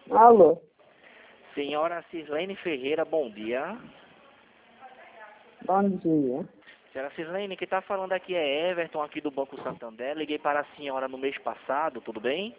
Alô, Senhora Cislene Ferreira, bom dia. bom dia. Senhora Cislene, quem está falando aqui é Everton, aqui do Banco Santander. Liguei para a senhora no mês passado, tudo bem?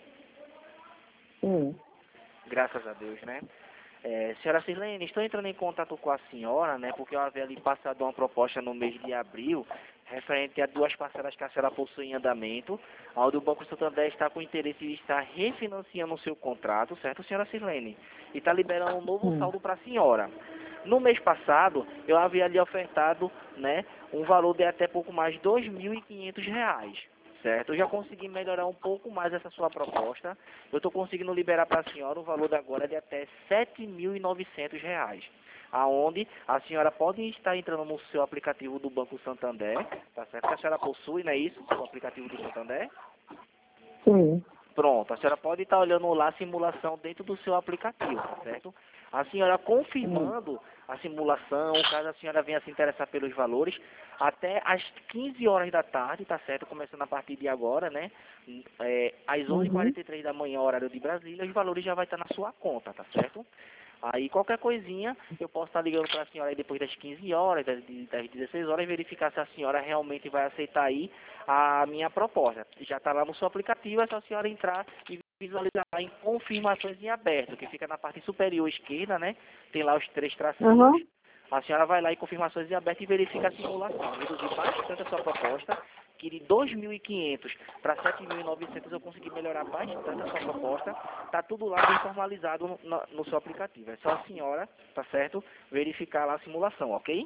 Sim. Graças a Deus, né? Senhora Cislene, estou entrando em contato com a senhora, né? Porque eu havia lhe passado uma proposta no mês de abril, referente a 2 parcelas que a senhora possui em andamento, onde o Banco Santander está com interesse de estar refinanciando o seu contrato, certo, senhora Cislene? E está liberando um novo Sim. saldo para a senhora. No mês passado, eu havia lhe ofertado, né, um valor de até pouco mais de R$ 2.500, certo? Eu já consegui melhorar um pouco mais essa sua proposta. Eu estou conseguindo liberar para a senhora o valor de agora de até R$ 7.900, aonde a senhora pode estar entrando no seu aplicativo do Banco Santander, tá certo? Que a senhora possui, não é isso? O aplicativo do Santander? Sim. Pronto, a senhora pode estar olhando lá a simulação dentro do seu aplicativo, tá certo? A senhora Sim. confirmando a simulação, caso a senhora venha se interessar pelos valores, até às 15 horas da tarde, tá certo? Começando a partir de agora, né? Às Uhum. 11h43 da manhã, horário de Brasília, os valores já vai estar na sua conta, tá certo? Aí qualquer coisinha, eu posso estar ligando para a senhora aí depois das 15 horas, das 16 horas, e verificar se a senhora realmente vai aceitar aí a minha proposta. Já está lá no seu aplicativo, é só a senhora entrar e visualizar lá em confirmações em aberto, que fica na parte superior esquerda, né? Tem lá os 3 tracinhos. Uhum. A senhora vai lá em confirmações em aberto e verifica a simulação. Reduzir bastante a sua proposta, que de 2.500 para 7.900 eu consegui melhorar bastante a sua proposta. Tá tudo lá bem formalizado no seu aplicativo. É só a senhora, tá certo, verificar lá a simulação, ok?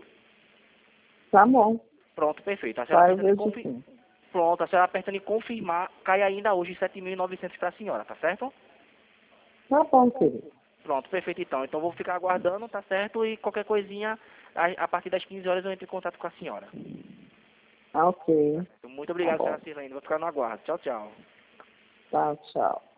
Tá bom. Pronto, perfeito. A senhora Tá, eu apertando em vejo sim. Pronto, a senhora apertando em confirmar, cai ainda hoje 7.900 para a senhora, tá certo? Tá bom, querido. Pronto, perfeito então. Então vou ficar aguardando, tá certo? E qualquer coisinha, a partir das 15 horas eu entro em contato com a senhora. Tá ok. Tá certo? Muito Tá obrigado, bom. senhora Cirlene. Vou ficar no aguardo. Tchau, tchau. Tá, tchau.